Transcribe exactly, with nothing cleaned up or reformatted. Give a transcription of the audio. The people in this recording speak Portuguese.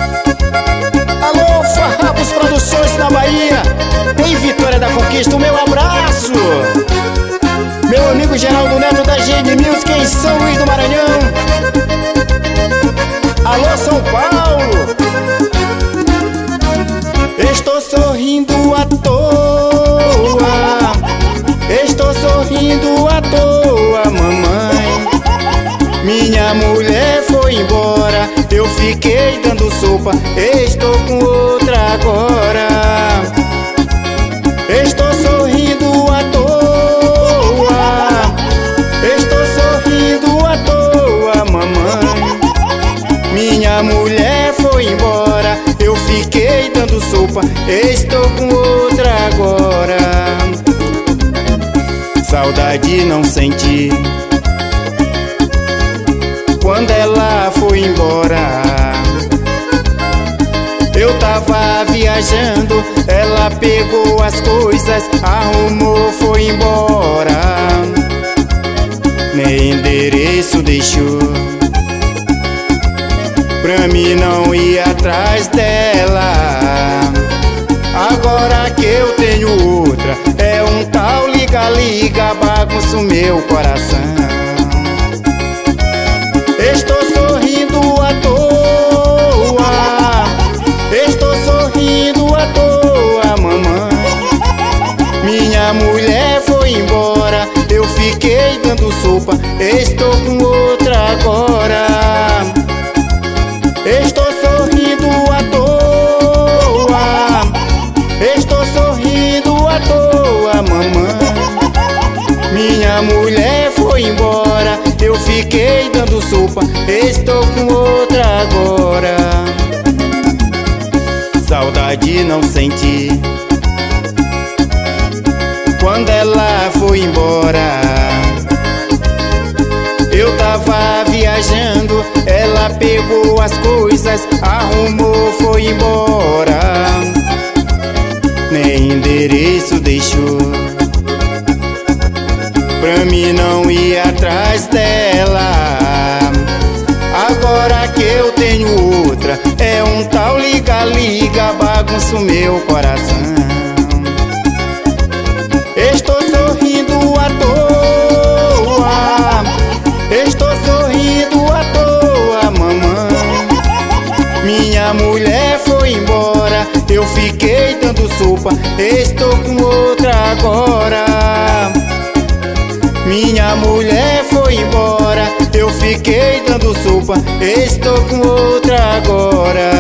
Alô, Farrapos Produções na Bahia, em Vitória da Conquista, o meu abraço. Meu amigo Geraldo Neto da G N Music em São Luís do Maranhão. Alô, São Paulo. Estou sorrindo à toa, estou sorrindo à toa, mamãe. Minha mulher foi embora, eu fiquei dando sopa, estou com outra agora. Estou sorrindo à toa, estou sorrindo à toa, mamãe. Minha mulher foi embora, eu fiquei dando sopa, estou com outra agora. Saudade não senti quando ela foi embora. Eu tava viajando, ela pegou as coisas, arrumou, foi embora. Nem endereço deixou pra mim não ir atrás dela. Agora que eu tenho outra, é um tal liga-liga, bagunça o meu coração. Estou sorrindo à toa, estou sorrindo à toa, mamãe. Minha mulher foi embora, eu fiquei dando sopa, estou com outra agora. Estou sorrindo à toa, estou sorrindo à toa, mamãe. Minha mulher foi embora, eu fiquei dando sopa, estou com outra agora. Saudade não senti quando ela foi embora. Eu tava viajando, ela pegou as coisas, arrumou, foi embora. Nem endereço deixou pra mim não ir atrás dela. Agora que eu tenho outra, é um tal liga-liga, bagunça o meu coração. Estou sorrindo à toa, estou sorrindo à toa, mamãe. Minha mulher foi embora, eu fiquei dando sopa, estou com outra agora. Minha mulher foi embora, eu fiquei dando sopa, estou com outra agora.